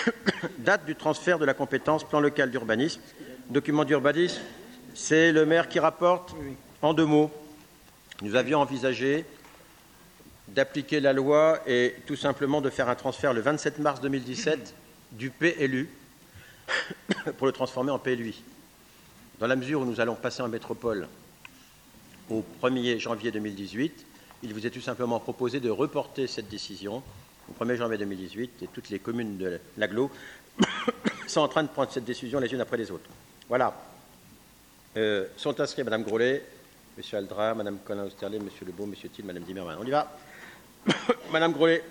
Date du transfert de la compétence plan local d'urbanisme. Document d'urbanisme, c'est le maire qui rapporte. En 2 mots, nous avions envisagé d'appliquer la loi et tout simplement de faire un transfert le 27 mars 2017 du PLU pour le transformer en PLUI. Dans la mesure où nous allons passer en métropole au 1er janvier 2018, il vous est tout simplement proposé de reporter cette décision au 1er janvier 2018 et toutes les communes de l'agglo sont en train de prendre cette décision les unes après les autres. Voilà. Sont inscrits Mme Grolet, M. Aldrin, Mme Colin-Osterlé, M. Lebeau, M. Thiel, Mme Zimmermann. On y va. Mme Grolet.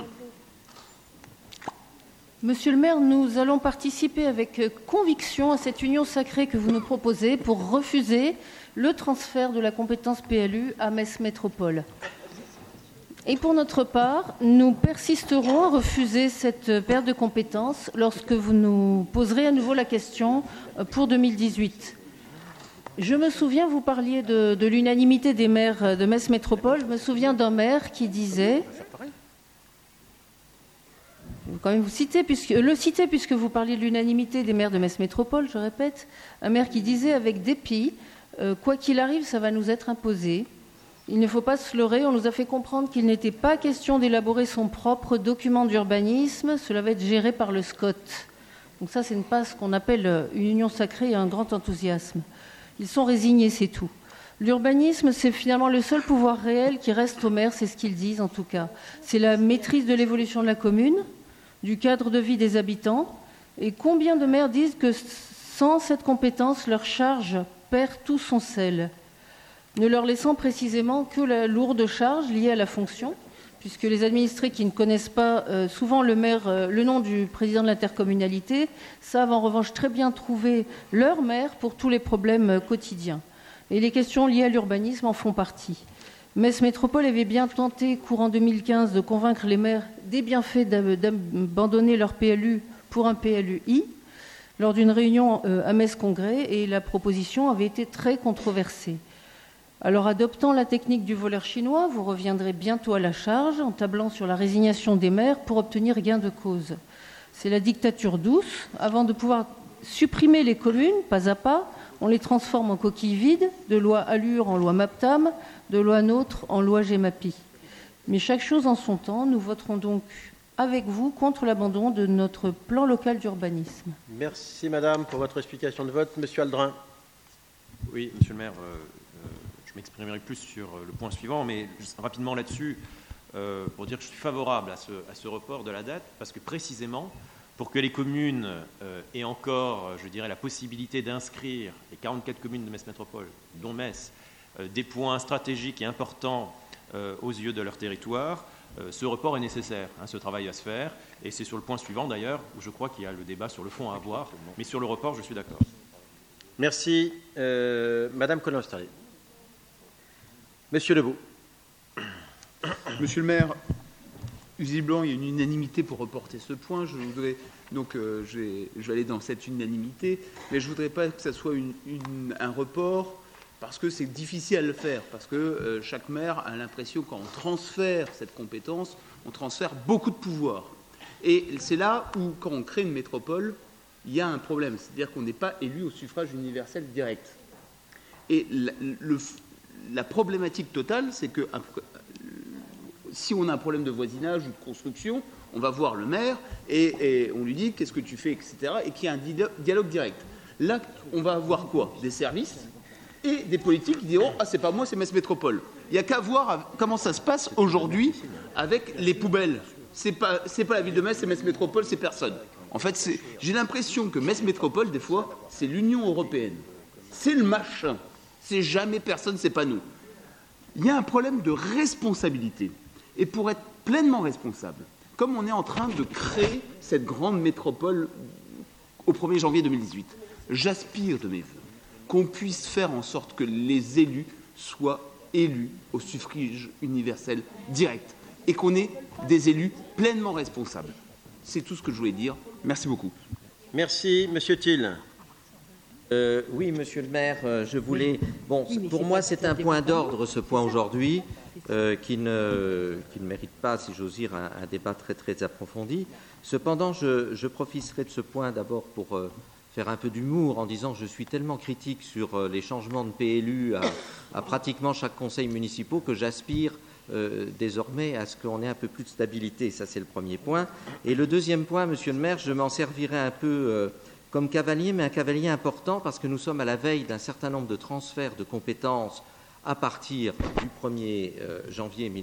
Monsieur le maire, nous allons participer avec conviction à cette union sacrée que vous nous proposez pour refuser le transfert de la compétence PLU à Metz Métropole. Et pour notre part, nous persisterons à refuser cette perte de compétences lorsque vous nous poserez à nouveau la question pour 2018. Je me souviens, vous parliez de l'unanimité des maires de Metz Métropole. Je me souviens d'un maire qui disait... Je vais quand même le citer puisque vous parliez de l'unanimité des maires de Metz Métropole, je répète. Un maire qui disait avec dépit, quoi qu'il arrive, ça va nous être imposé. Il ne faut pas se leurrer, on nous a fait comprendre qu'il n'était pas question d'élaborer son propre document d'urbanisme, cela va être géré par le SCOT. Donc ça, ce n'est pas ce qu'on appelle une union sacrée et un grand enthousiasme. Ils sont résignés, c'est tout. L'urbanisme, c'est finalement le seul pouvoir réel qui reste aux maires, c'est ce qu'ils disent en tout cas. C'est la maîtrise de l'évolution de la commune, du cadre de vie des habitants. Et combien de maires disent que sans cette compétence, leur charge perd tout son sel, ne leur laissant précisément que la lourde charge liée à la fonction, puisque les administrés qui ne connaissent pas souvent le nom du président de l'intercommunalité savent en revanche très bien trouver leur maire pour tous les problèmes quotidiens. Et les questions liées à l'urbanisme en font partie. Metz Métropole avait bien tenté, courant 2015, de convaincre les maires des bienfaits d'abandonner leur PLU pour un PLUI lors d'une réunion à Metz Congrès, et la proposition avait été très controversée. Alors, adoptant la technique du voleur chinois, vous reviendrez bientôt à la charge en tablant sur la résignation des maires pour obtenir gain de cause. C'est la dictature douce. Avant de pouvoir supprimer les communes, pas à pas, on les transforme en coquilles vides, de loi Allure en loi MAPTAM, de loi NOTRe en loi GEMAPI. Mais chaque chose en son temps, nous voterons donc avec vous contre l'abandon de notre plan local d'urbanisme. Merci madame pour votre explication de vote. Monsieur Aldrin. Oui, monsieur le maire, je m'exprimerai plus sur le point suivant, mais juste rapidement là-dessus, pour dire que je suis favorable à ce report de la date, parce que précisément, pour que les communes aient encore, je dirais, la possibilité d'inscrire les 44 communes de Metz Métropole, dont Metz, des points stratégiques et importants aux yeux de leur territoire, ce report est nécessaire. Ce travail va se faire, et c'est sur le point suivant d'ailleurs, où je crois qu'il y a le débat sur le fond à avoir, mais sur le report, je suis d'accord. Merci. Madame Colin-Osterlé. Monsieur Lebeau. Monsieur le maire, visiblement, il y a une unanimité pour reporter ce point. Je vais aller dans cette unanimité, mais je ne voudrais pas que ça soit un report parce que c'est difficile à le faire, parce que chaque maire a l'impression, quand on transfère cette compétence, on transfère beaucoup de pouvoir. Et c'est là où, quand on crée une métropole, il y a un problème, c'est-à-dire qu'on n'est pas élu au suffrage universel direct. Et la problématique totale, c'est que si on a un problème de voisinage ou de construction, on va voir le maire et on lui dit qu'est-ce que tu fais, etc. et qu'il y a un dialogue direct. Là, on va avoir quoi? Des services et des politiques qui diront « Ah, c'est pas moi, c'est Metz Métropole ». Il n'y a qu'à voir comment ça se passe aujourd'hui avec les poubelles. C'est pas la ville de Metz, c'est Metz Métropole, c'est personne. En fait, j'ai l'impression que Metz Métropole, des fois, c'est l'Union européenne. C'est le machin. C'est jamais personne, c'est pas nous. Il y a un problème de responsabilité. Et pour être pleinement responsable, comme on est en train de créer cette grande métropole au 1er janvier 2018, j'aspire de mes voeux qu'on puisse faire en sorte que les élus soient élus au suffrage universel direct et qu'on ait des élus pleinement responsables. C'est tout ce que je voulais dire. Merci beaucoup. Merci. Monsieur Thiel. Oui, monsieur le maire, je voulais... Bon, pour moi, c'est un point d'ordre, ce point aujourd'hui. qui ne mérite pas, si j'ose dire, un débat très, très approfondi. Cependant, je profiterai de ce point d'abord pour faire un peu d'humour en disant que je suis tellement critique sur les changements de PLU à pratiquement chaque conseil municipal que j'aspire désormais à ce qu'on ait un peu plus de stabilité. Ça, c'est le premier point. Et le deuxième point, monsieur le maire, je m'en servirai un peu comme cavalier, mais un cavalier important parce que nous sommes à la veille d'un certain nombre de transferts de compétences à partir du 1er janvier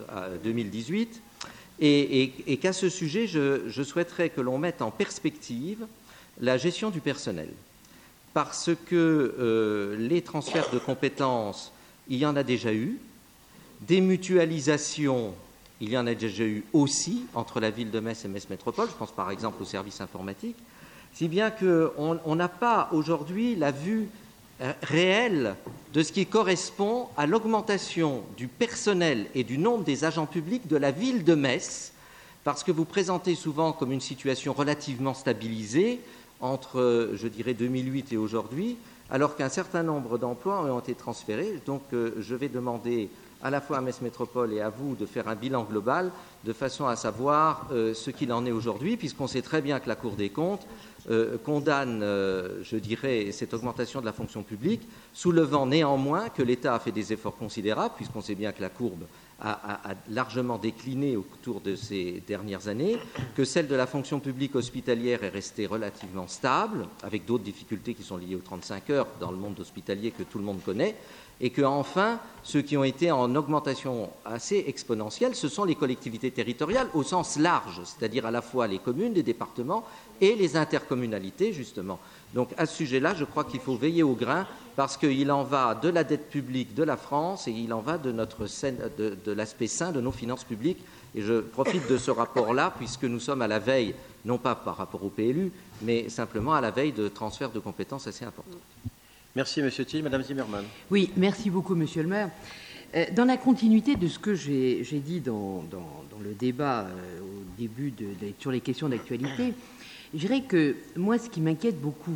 2018 et qu'à ce sujet, je souhaiterais que l'on mette en perspective la gestion du personnel. Parce que les transferts de compétences, il y en a déjà eu. Des mutualisations, il y en a déjà eu aussi entre la ville de Metz et Metz Métropole. Je pense par exemple aux services informatiques. Si bien qu'on n'a pas aujourd'hui la vue réelle de ce qui correspond à l'augmentation du personnel et du nombre des agents publics de la ville de Metz, parce que vous présentez souvent comme une situation relativement stabilisée entre, je dirais, 2008 et aujourd'hui, alors qu'un certain nombre d'emplois ont été transférés. Donc, je vais demander à la fois à Metz Métropole et à vous de faire un bilan global de façon à savoir ce qu'il en est aujourd'hui, puisqu'on sait très bien que la Cour des comptes condamne, je dirais, cette augmentation de la fonction publique, soulevant néanmoins que l'État a fait des efforts considérables, puisqu'on sait bien que la courbe a largement décliné au cours de ces dernières années, que celle de la fonction publique hospitalière est restée relativement stable, avec d'autres difficultés qui sont liées aux 35 heures dans le monde hospitalier que tout le monde connaît, et que enfin, ceux qui ont été en augmentation assez exponentielle, ce sont les collectivités territoriales au sens large, c'est-à-dire à la fois les communes, les départements et les intercommunalités, justement. Donc à ce sujet-là, je crois qu'il faut veiller au grain, parce qu'il en va de la dette publique de la France et il en va de l'aspect sain de nos finances publiques. Et je profite de ce rapport-là, puisque nous sommes à la veille, non pas par rapport au PLU, mais simplement à la veille de transferts de compétences assez importants. Merci, Monsieur Thiel. Madame Zimmermann. Oui, merci beaucoup, Monsieur le maire. Dans la continuité de ce que j'ai dit dans le débat au début sur les questions d'actualité, je dirais que moi, ce qui m'inquiète beaucoup,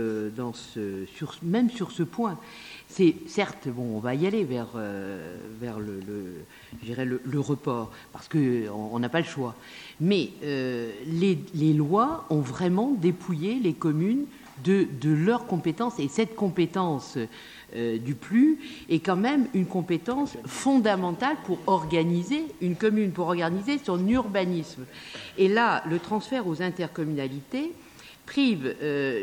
même sur ce point, c'est certes, bon, on va y aller vers le report, parce qu'on n'a pas le choix. Mais les lois ont vraiment dépouillé les communes de leurs compétences, et cette compétence du PLU est quand même une compétence fondamentale pour organiser une commune, pour organiser son urbanisme. Et là, le transfert aux intercommunalités prive,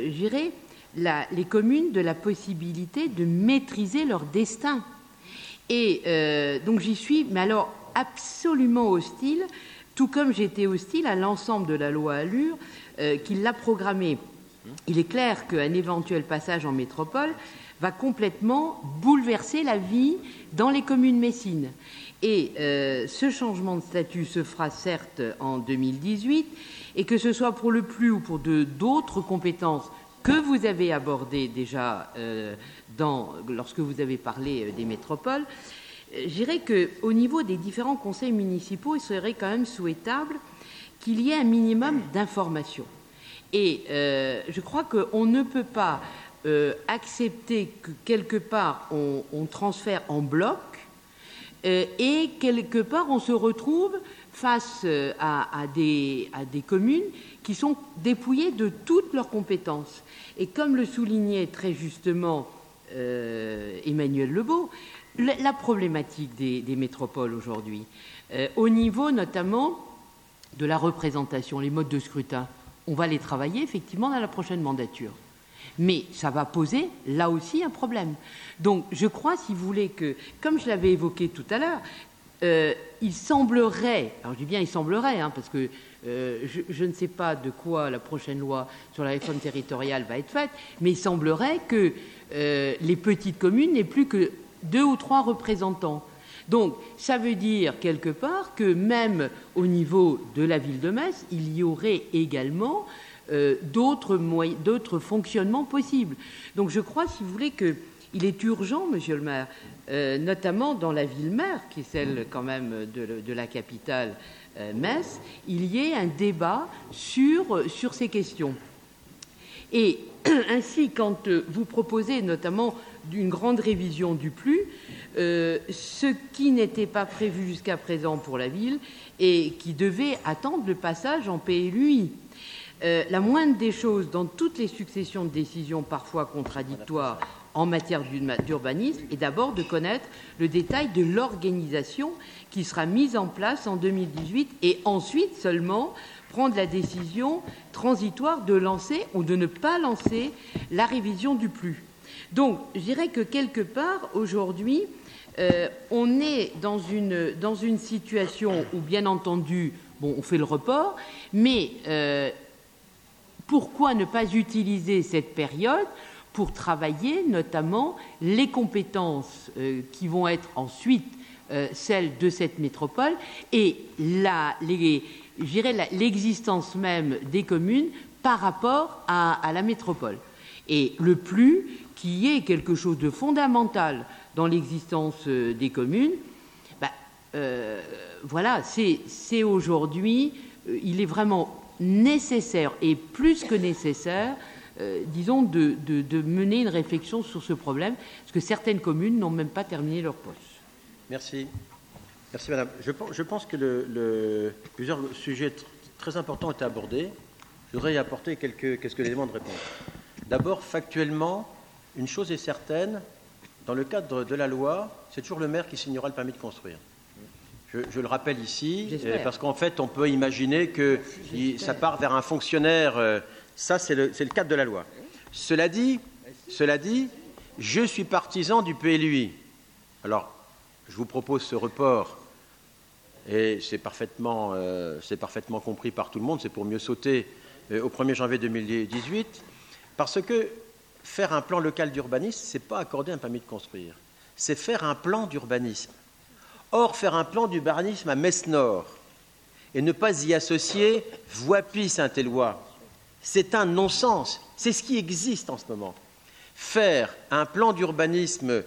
les communes de la possibilité de maîtriser leur destin. Et donc j'y suis, mais alors absolument hostile, tout comme j'étais hostile à l'ensemble de la loi ALUR qui l'a programmée. Il est clair qu'un éventuel passage en métropole va complètement bouleverser la vie dans les communes messines. Et ce changement de statut se fera certes en 2018, et que ce soit pour le PLU ou pour d'autres compétences que vous avez abordées déjà lorsque vous avez parlé des métropoles, je dirais qu'au niveau des différents conseils municipaux, il serait quand même souhaitable qu'il y ait un minimum d'information. Et je crois qu'on ne peut pas accepter que quelque part on transfère en bloc et quelque part on se retrouve face à des communes qui sont dépouillées de toutes leurs compétences. Et comme le soulignait très justement Emmanuel Lebeau, la problématique des métropoles aujourd'hui, au niveau notamment de la représentation, les modes de scrutin, on va les travailler effectivement dans la prochaine mandature. Mais ça va poser là aussi un problème. Donc je crois, si vous voulez, que, comme je l'avais évoqué tout à l'heure, il semblerait, alors je dis bien il semblerait, parce que je ne sais pas de quoi la prochaine loi sur la réforme territoriale va être faite, mais il semblerait que les petites communes n'aient plus que 2 ou 3 représentants. Donc, ça veut dire, quelque part, que même au niveau de la ville de Metz, il y aurait également d'autres fonctionnements possibles. Donc, je crois, si vous voulez, qu'il est urgent, monsieur le maire, notamment dans la ville-mère, qui est celle quand même de la capitale Metz, il y ait un débat sur ces questions. Et ainsi, quand vous proposez notamment d'une grande révision du PLU, ce qui n'était pas prévu jusqu'à présent pour la ville et qui devait attendre le passage en PLUI. La moindre des choses dans toutes les successions de décisions parfois contradictoires en matière d'urbanisme est d'abord de connaître le détail de l'organisation qui sera mise en place en 2018 et ensuite seulement prendre la décision transitoire de lancer ou de ne pas lancer la révision du PLU. Donc, je dirais que quelque part, aujourd'hui, on est dans une situation où, bien entendu, bon, on fait le report, mais pourquoi ne pas utiliser cette période pour travailler notamment les compétences qui vont être ensuite celles de cette métropole et l'existence même des communes par rapport à la métropole. Et le PLU, qui est quelque chose de fondamental dans l'existence des communes, voilà, c'est aujourd'hui, il est vraiment nécessaire et plus que nécessaire, disons, de mener une réflexion sur ce problème, parce que certaines communes n'ont même pas terminé leur poste. Merci. Merci, madame. Je pense que plusieurs sujets très importants ont été abordés. Je voudrais y apporter quelques éléments de réponse. D'abord, factuellement, une chose est certaine, dans le cadre de la loi, c'est toujours le maire qui signera le permis de construire. Je le rappelle ici, parce qu'en fait, on peut imaginer que ça part vers un fonctionnaire. Ça, c'est le cadre de la loi. Cela dit, je suis partisan du PLUI. Alors, je vous propose ce report, et c'est parfaitement compris par tout le monde, c'est pour mieux sauter au 1er janvier 2018, parce que faire un plan local d'urbanisme, ce n'est pas accorder un permis de construire, c'est faire un plan d'urbanisme. Or, faire un plan d'urbanisme à Metz-Nord et ne pas y associer Voipy-Saint-Éloi, c'est un non-sens. C'est ce qui existe en ce moment. Faire un plan d'urbanisme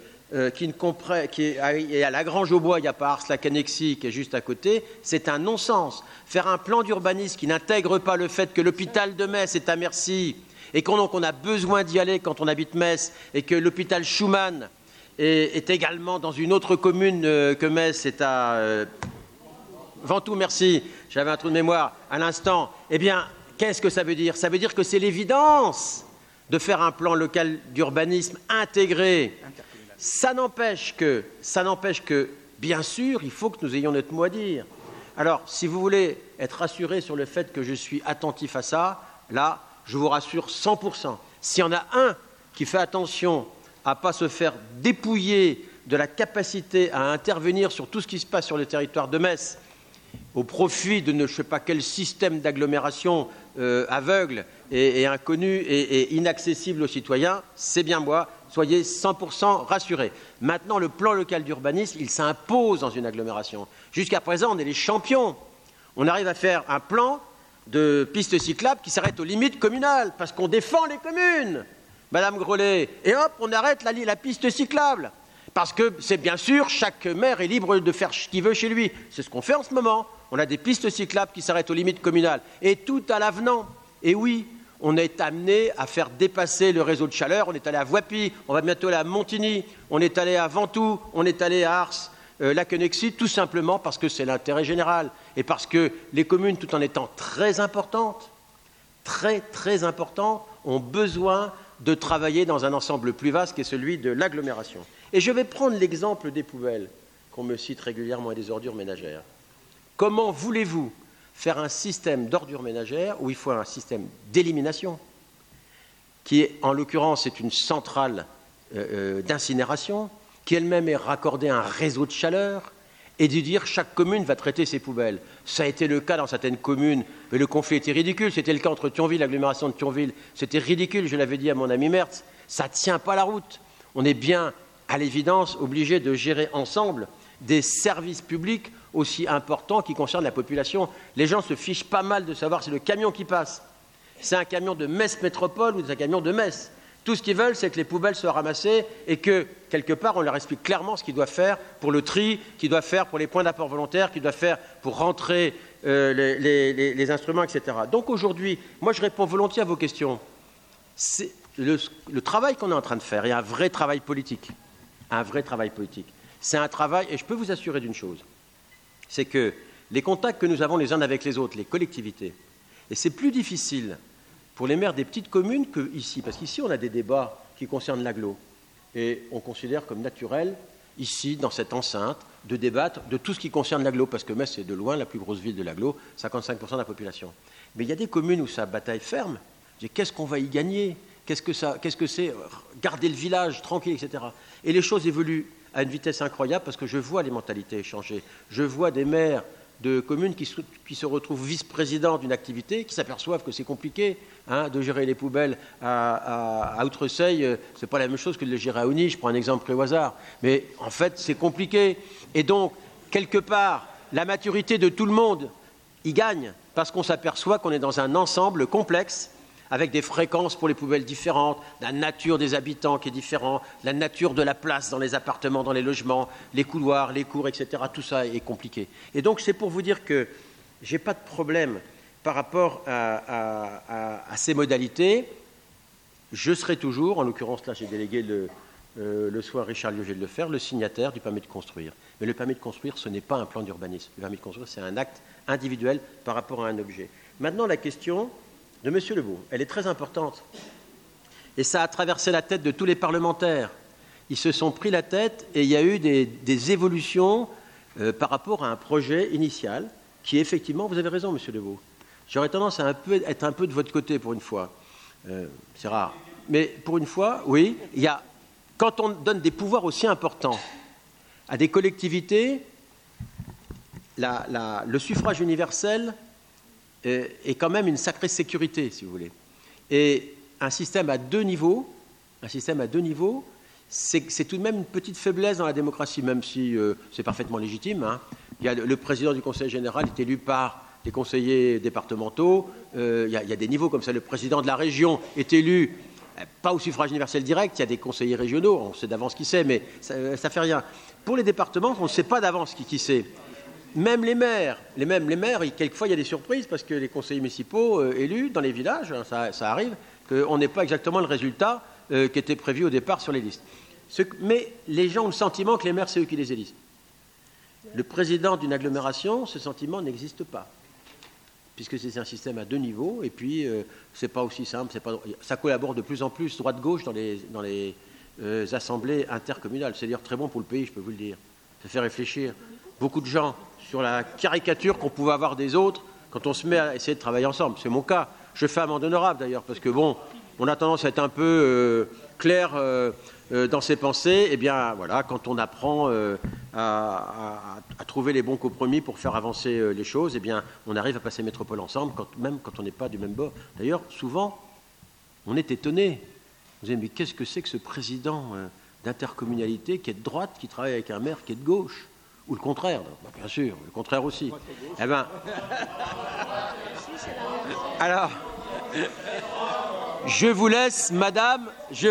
qui est à Lagrange-aux-Bois, il n'y a pas Ars-la-Cannexie qui est juste à côté, c'est un non-sens. Faire un plan d'urbanisme qui n'intègre pas le fait que l'hôpital de Metz est à Mercy et qu'on a besoin d'y aller quand on habite Metz et que l'hôpital Schumann est également dans une autre commune que Metz, c'est à Ventoux, merci, j'avais un trou de mémoire à l'instant. Eh bien, qu'est-ce que ça veut dire ? Ça veut dire que c'est l'évidence de faire un plan local d'urbanisme intégré. Ça n'empêche que, bien sûr, il faut que nous ayons notre mot à dire. Alors, si vous voulez être rassuré sur le fait que je suis attentif à ça, là, je vous rassure 100%. S'il y en a un qui fait attention à ne pas se faire dépouiller de la capacité à intervenir sur tout ce qui se passe sur le territoire de Metz, au profit de je ne sais pas quel système d'agglomération aveugle et inconnu et inaccessible aux citoyens, c'est bien moi. Soyez 100% rassurés. Maintenant, le plan local d'urbanisme, il s'impose dans une agglomération. Jusqu'à présent, on est les champions. On arrive à faire un plan de pistes cyclables qui s'arrête aux limites communales, parce qu'on défend les communes, Madame Grollet. Et hop, on arrête la piste cyclable. Parce que c'est bien sûr, chaque maire est libre de faire ce qu'il veut chez lui. C'est ce qu'on fait en ce moment. On a des pistes cyclables qui s'arrêtent aux limites communales. Et tout à l'avenant. Et oui, on est amené à faire dépasser le réseau de chaleur. On est allé à Voipy, on va bientôt aller à Montigny, on est allé à Ventoux, on est allé à Ars, la Cannexie, tout simplement parce que c'est l'intérêt général. Et parce que les communes, tout en étant très importantes, très très importantes, ont besoin de travailler dans un ensemble plus vaste qui est celui de l'agglomération. Et je vais prendre l'exemple des poubelles, qu'on me cite régulièrement, et des ordures ménagères. Comment voulez-vous faire un système d'ordures ménagères où il faut un système d'élimination, qui est, en l'occurrence, c'est une centrale d'incinération, qui elle-même est raccordée à un réseau de chaleur, et de dire chaque commune va traiter ses poubelles. Ça a été le cas dans certaines communes, mais le conflit était ridicule. C'était le cas entre Thionville, l'agglomération de Thionville. C'était ridicule, je l'avais dit à mon ami Mertz. Ça ne tient pas la route. On est bien, à l'évidence, obligé de gérer ensemble des services publics aussi importants qui concernent la population. Les gens se fichent pas mal de savoir si le camion qui passe, c'est un camion de Metz Métropole ou c'est un camion de Metz. Tout ce qu'ils veulent, c'est que les poubelles soient ramassées et que, quelque part, on leur explique clairement ce qu'ils doivent faire pour le tri, qu'ils doivent faire pour les points d'apport volontaires, qu'ils doivent faire pour rentrer les instruments, etc. Donc aujourd'hui, moi je réponds volontiers à vos questions. c'est le travail qu'on est en train de faire est un vrai travail politique. Un vrai travail politique. C'est un travail, et je peux vous assurer d'une chose, c'est que les contacts que nous avons les uns avec les autres, les collectivités, et c'est plus difficile pour les maires des petites communes qu'ici, parce qu'ici on a des débats qui concernent l'agglo, et on considère comme naturel, ici, dans cette enceinte, de débattre de tout ce qui concerne l'agglo, parce que Metz est de loin la plus grosse ville de l'agglo, 55% de la population. Mais il y a des communes où ça bataille ferme, qu'est-ce qu'on va y gagner ? Qu'est-ce que c'est garder le village tranquille, etc. Et les choses évoluent à une vitesse incroyable parce que je vois les mentalités changer. Je vois des maires de communes qui se retrouvent vice-présidents d'une activité, qui s'aperçoivent que c'est compliqué de gérer les poubelles à Outreseille. C'est pas la même chose que de les gérer à Ouny. Je prends un exemple pris au hasard. Mais en fait, c'est compliqué. Et donc, quelque part, la maturité de tout le monde y gagne parce qu'on s'aperçoit qu'on est dans un ensemble complexe avec des fréquences pour les poubelles différentes, la nature des habitants qui est différente, la nature de la place dans les appartements, dans les logements, les couloirs, les cours, etc. Tout ça est compliqué. Et donc, c'est pour vous dire que je n'ai pas de problème par rapport à ces modalités. Je serai toujours, en l'occurrence, là, j'ai délégué le soir Richard Liogé de le faire, le signataire du permis de construire. Mais le permis de construire, ce n'est pas un plan d'urbanisme. Le permis de construire, c'est un acte individuel par rapport à un objet. Maintenant, la question de M. Lebeau, elle est très importante. Et ça a traversé la tête de tous les parlementaires. Ils se sont pris la tête et il y a eu des évolutions par rapport à un projet initial qui, effectivement, vous avez raison, M. Lebeau. J'aurais tendance à être un peu de votre côté pour une fois. C'est rare. Mais pour une fois, oui, quand on donne des pouvoirs aussi importants à des collectivités, le suffrage universel est quand même une sacrée sécurité, si vous voulez. Et un système à deux niveaux, c'est tout de même une petite faiblesse dans la démocratie, même si c'est parfaitement légitime. Il y a le président du conseil général est élu par des conseillers départementaux. Il y a des niveaux comme ça. Le président de la région est élu pas au suffrage universel direct. Il y a des conseillers régionaux. On sait d'avance qui c'est, mais ça ne fait rien. Pour les départements, on ne sait pas d'avance qui c'est. Même les maires, quelquefois il y a des surprises parce que les conseillers municipaux élus dans les villages, ça arrive, qu'on n'ait pas exactement le résultat qui était prévu au départ sur les listes. Mais les gens ont le sentiment que les maires, c'est eux qui les élisent. Le président d'une agglomération, ce sentiment n'existe pas, puisque c'est un système à deux niveaux, et puis c'est pas aussi simple, ça collabore de plus en plus droite-gauche dans les assemblées intercommunales. C'est d'ailleurs très bon pour le pays, je peux vous le dire. Ça fait réfléchir beaucoup de gens sur la caricature qu'on pouvait avoir des autres quand on se met à essayer de travailler ensemble. C'est mon cas. Je fais amende honorable d'ailleurs, parce que bon, on a tendance à être un peu clair dans ses pensées. Eh bien voilà, quand on apprend à trouver les bons compromis pour faire avancer les choses, eh bien on arrive à passer métropole ensemble, même quand on n'est pas du même bord. D'ailleurs, souvent, on est étonné. Vous dites, mais qu'est-ce que c'est que ce président d'intercommunalité qui est de droite, qui travaille avec un maire qui est de gauche? Ou le contraire, bien sûr, le contraire aussi. Eh bien, alors, je vous laisse, madame,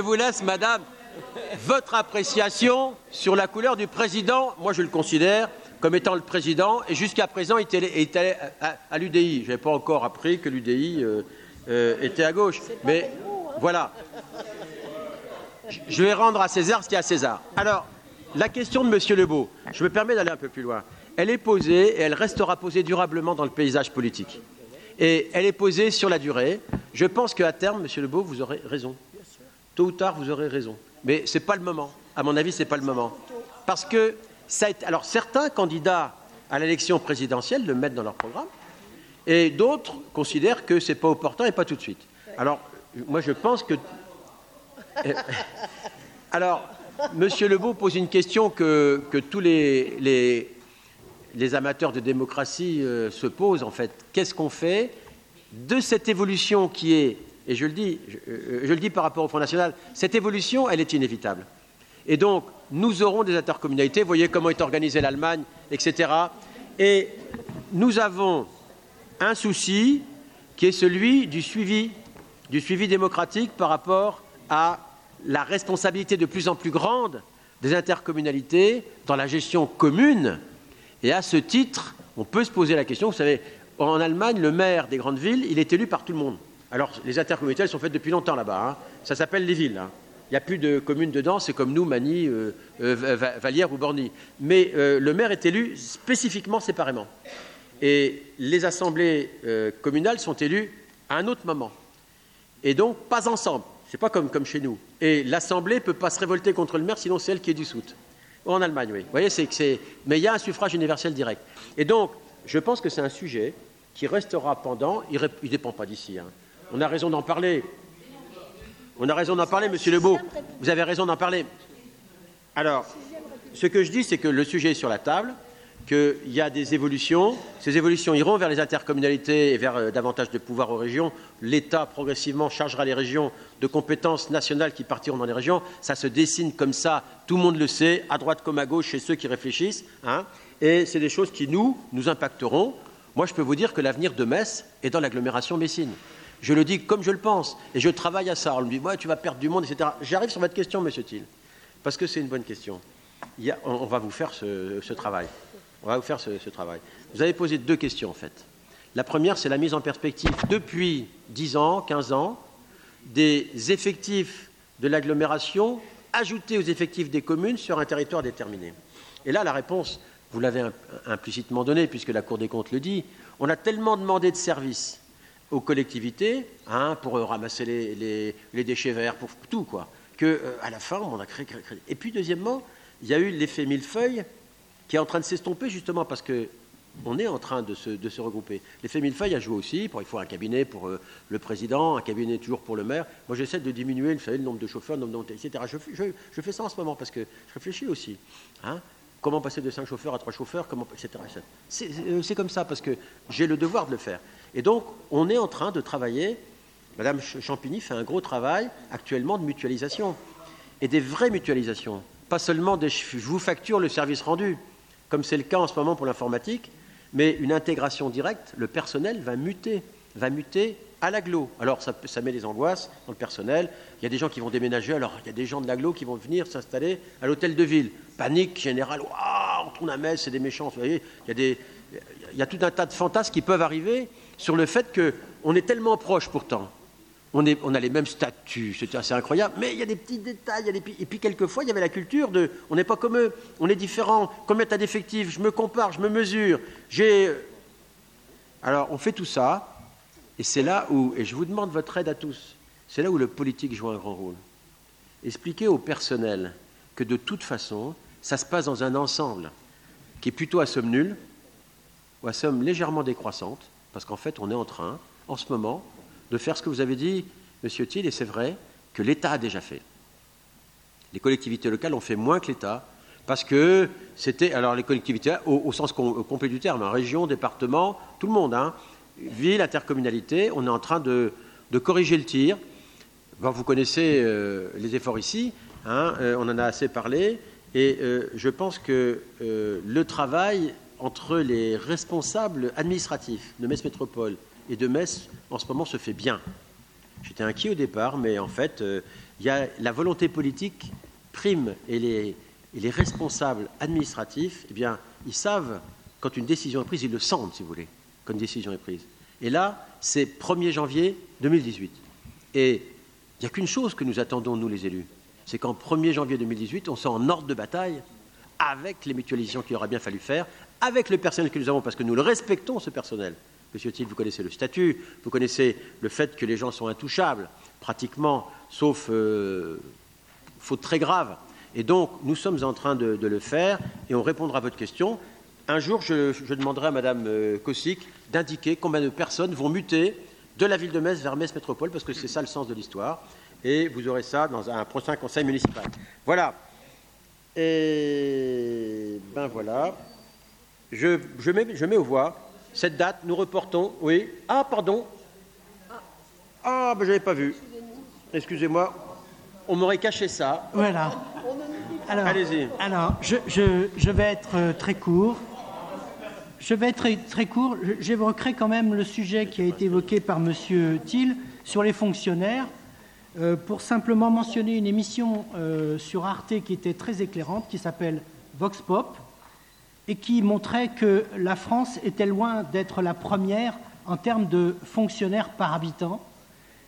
votre appréciation sur la couleur du président. Moi, je le considère comme étant le président, et jusqu'à présent, il était à l'UDI. Je n'avais pas encore appris que l'UDI était à gauche. Mais voilà. Je vais rendre à César ce qui est à César. Alors, la question de M. Lebeau, je me permets d'aller un peu plus loin, elle est posée et elle restera posée durablement dans le paysage politique. Et elle est posée sur la durée. Je pense qu'à terme, M. Lebeau, vous aurez raison. Tôt ou tard, vous aurez raison. Mais ce n'est pas le moment. À mon avis, ce n'est pas le moment. Parce que alors, certains candidats à l'élection présidentielle le mettent dans leur programme et d'autres considèrent que ce n'est pas opportun et pas tout de suite. Alors, moi, je pense que... Alors... Monsieur Lebeau pose une question que tous les amateurs de démocratie se posent, en fait. Qu'est-ce qu'on fait de cette évolution qui est, et je le dis par rapport au Front National, cette évolution, elle est inévitable. Et donc, nous aurons des intercommunalités, vous voyez comment est organisée l'Allemagne, etc. Et nous avons un souci qui est celui du suivi démocratique par rapport à la responsabilité de plus en plus grande des intercommunalités dans la gestion commune. Et à ce titre, on peut se poser la question, vous savez, en Allemagne, le maire des grandes villes, il est élu par tout le monde. Alors, les intercommunalités, elles sont faites depuis longtemps là-bas. Hein. Ça s'appelle les villes. Hein. Il n'y a plus de communes dedans, c'est comme nous, Magny, Vallières ou Borny. Mais le maire est élu spécifiquement séparément. Et les assemblées communales sont élues à un autre moment. Et donc, pas ensemble. Ce n'est pas comme chez nous. Et l'assemblée ne peut pas se révolter contre le maire, sinon c'est elle qui est dissoute. En Allemagne, oui. Vous voyez, mais il y a un suffrage universel direct. Et donc, je pense que c'est un sujet qui restera pendant. Il ne dépend pas d'ici. Hein. On a raison d'en parler. On a raison d'en parler, monsieur Lebeau. Vous avez raison d'en parler. Alors, ce que je dis, c'est que le sujet est sur la table, qu'il y a des évolutions. Ces évolutions iront vers les intercommunalités et vers davantage de pouvoir aux régions. L'État, progressivement, chargera les régions de compétences nationales qui partiront dans les régions. Ça se dessine comme ça, tout le monde le sait, à droite comme à gauche, chez ceux qui réfléchissent. Hein, et c'est des choses qui nous impacteront. Moi, je peux vous dire que l'avenir de Metz est dans l'agglomération messine. Je le dis comme je le pense, et je travaille à ça. On me dit, ouais, tu vas perdre du monde, etc. J'arrive sur votre question, monsieur Thiel, parce que c'est une bonne question. On va vous faire ce travail. On va vous faire ce travail. Vous avez posé 2 questions, en fait. La première, c'est la mise en perspective, depuis 10 ans, 15 ans, des effectifs de l'agglomération ajoutés aux effectifs des communes sur un territoire déterminé. Et là, la réponse, vous l'avez implicitement donnée, puisque la Cour des comptes le dit, on a tellement demandé de services aux collectivités, hein, pour ramasser les déchets verts, pour tout, quoi, qu'à la fin, on a créé. Et puis, deuxièmement, il y a eu l'effet millefeuille qui est en train de s'estomper, justement, parce qu'on est en train de se regrouper. L'effet millefeuille a joué aussi. Il faut un cabinet pour le président, un cabinet toujours pour le maire. Moi, j'essaie de diminuer, vous savez, le nombre de chauffeurs, le nombre etc. Je fais ça en ce moment, parce que je réfléchis aussi. Hein. Comment passer de 5 chauffeurs à 3 chauffeurs, etc. C'est comme ça, parce que j'ai le devoir de le faire. Et donc, on est en train de travailler. Madame Champigny fait un gros travail actuellement de mutualisation. Et des vraies mutualisations. Pas seulement je vous facture le service rendu, comme c'est le cas en ce moment pour l'informatique, mais une intégration directe. Le personnel va muter à l'agglo. Alors, ça met des angoisses dans le personnel. Il y a des gens qui vont déménager. Alors, il y a des gens de l'agglo qui vont venir s'installer à l'hôtel de ville. Panique générale. Waouh, on tourne à Metz, c'est des méchants. Vous voyez, il y a tout un tas de fantasmes qui peuvent arriver sur le fait qu'on est tellement proches pourtant. On a les mêmes statuts, c'est assez incroyable, mais il y a des petits détails. Et puis, quelquefois, il y avait la culture de on n'est pas comme eux, on est différents. Combien tu as d'effectifs? Je me compare, je me mesure. Alors, on fait tout ça. Et c'est là où, et je vous demande votre aide à tous, c'est là où le politique joue un grand rôle. Expliquer au personnel que de toute façon, ça se passe dans un ensemble qui est plutôt à somme nulle ou à somme légèrement décroissante, parce qu'en fait, on est en train, en ce moment, de faire ce que vous avez dit, Monsieur Thiel, et c'est vrai que l'État a déjà fait. Les collectivités locales ont fait moins que l'État, parce que c'était, alors les collectivités, au sens complet du terme, hein, région, département, tout le monde, hein, ville, intercommunalité, on est en train de corriger le tir. Bon, vous connaissez les efforts ici, hein, on en a assez parlé, et je pense que le travail entre les responsables administratifs de Metz Métropole et de Metz, en ce moment, se fait bien. J'étais inquiet au départ, mais en fait, il y a la volonté politique prime, et les responsables administratifs, eh bien, ils savent, quand une décision est prise, ils le sentent, si vous voulez, quand une décision est prise. Et là, c'est 1er janvier 2018. Et il n'y a qu'une chose que nous attendons, nous les élus, c'est qu'en 1er janvier 2018, on soit en ordre de bataille avec les mutualisations qu'il aura bien fallu faire, avec le personnel que nous avons, parce que nous le respectons, ce personnel. Monsieur Thiel, vous connaissez le statut, vous connaissez le fait que les gens sont intouchables, pratiquement, sauf faute très grave. Et donc, nous sommes en train de le faire, et on répondra à votre question. Un jour, je demanderai à Madame Kossik d'indiquer combien de personnes vont muter de la ville de Metz vers Metz Métropole, parce que c'est ça le sens de l'histoire. Et vous aurez ça dans un prochain conseil municipal. Voilà. Et ben voilà. Je mets aux voix cette date. Nous reportons. Oui. Ah, pardon. Ah, ben je n'avais pas vu. Excusez-moi. On m'aurait caché ça. Voilà. Alors, allez-y. Alors, je vais être très court. J'évoquerai quand même le sujet qui a été évoqué par M. Thiel sur les fonctionnaires, pour simplement mentionner une émission sur Arte qui était très éclairante, qui s'appelle Vox Pop, et qui montrait que la France était loin d'être la première en termes de fonctionnaires par habitant,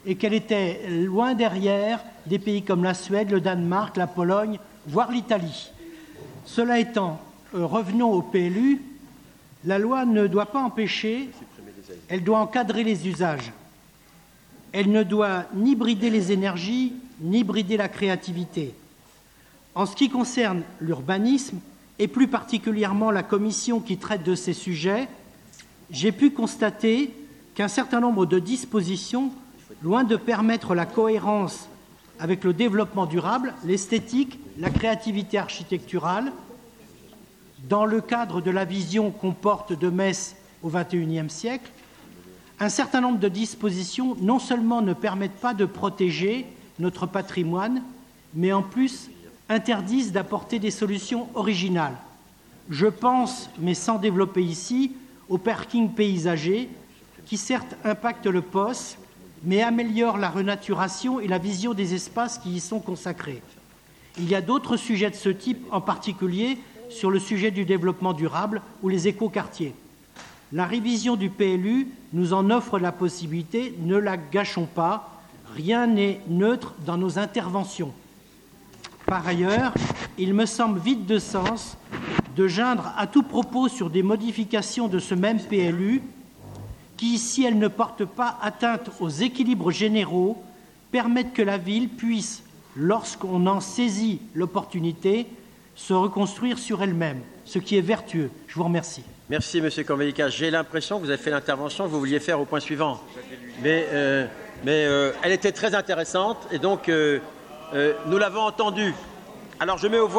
et qu'elle était loin derrière des pays comme la Suède, le Danemark, la Pologne, voire l'Italie. Cela étant, revenons au PLU, la loi ne doit pas empêcher, elle doit encadrer les usages. Elle ne doit ni brider les énergies, ni brider la créativité. En ce qui concerne l'urbanisme, et plus particulièrement la commission qui traite de ces sujets, j'ai pu constater qu'un certain nombre de dispositions, loin de permettre la cohérence avec le développement durable, l'esthétique, la créativité architecturale, dans le cadre de la vision qu'on porte de Metz au XXIe siècle, un certain nombre de dispositions non seulement ne permettent pas de protéger notre patrimoine, mais en plus interdisent d'apporter des solutions originales. Je pense, mais sans développer ici, au parking paysager, qui certes impacte le POS, mais améliore la renaturation et la vision des espaces qui y sont consacrés. Il y a d'autres sujets de ce type, en particulier sur le sujet du développement durable ou les écoquartiers. La révision du PLU nous en offre la possibilité, ne la gâchons pas, rien n'est neutre dans nos interventions. Par ailleurs, il me semble vide de sens de geindre à tout propos sur des modifications de ce même PLU qui, si elles ne portent pas atteinte aux équilibres généraux, permettent que la ville puisse, lorsqu'on en saisit l'opportunité, se reconstruire sur elle-même, ce qui est vertueux. Je vous remercie. Merci, M. Corvellica. J'ai l'impression que vous avez fait l'intervention que vous vouliez faire au point suivant. Mais elle était très intéressante et donc nous l'avons entendue. Alors je mets au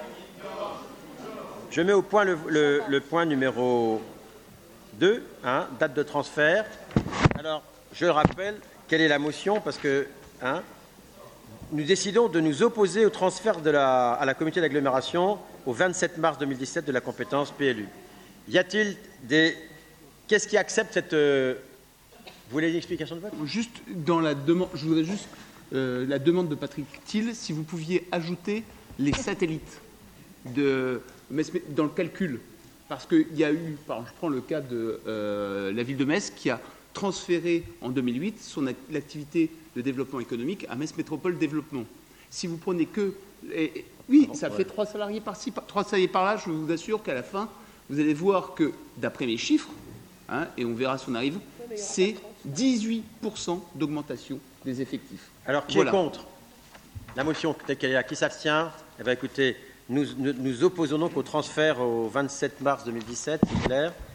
point le point numéro 2, date de transfert. Alors je rappelle quelle est la motion parce que nous décidons de nous opposer au transfert à la communauté d'agglomération au 27 mars 2017 de la compétence PLU. Y a-t-il des... Qu'est-ce qui accepte cette... Vous voulez une explication de vote? Juste dans la demande, je voudrais juste la demande de Patrick Thiel, si vous pouviez ajouter les satellites dans le calcul. Parce qu'il y a eu, je prends le cas de la ville de Metz, qui a transféré en 2008 son activité de développement économique à Metz Métropole Développement. Si vous prenez que... oui, ça fait 3 salariés par-ci, 3 salariés par-là, je vous assure qu'à la fin, vous allez voir que, d'après mes chiffres, et on verra si on arrive, c'est 18% d'augmentation des effectifs. Alors, qui est contre la motion telle qu'elle est là? Qui s'abstient? Eh bien, écoutez, nous opposons donc au transfert au 27 mars 2017, c'est clair.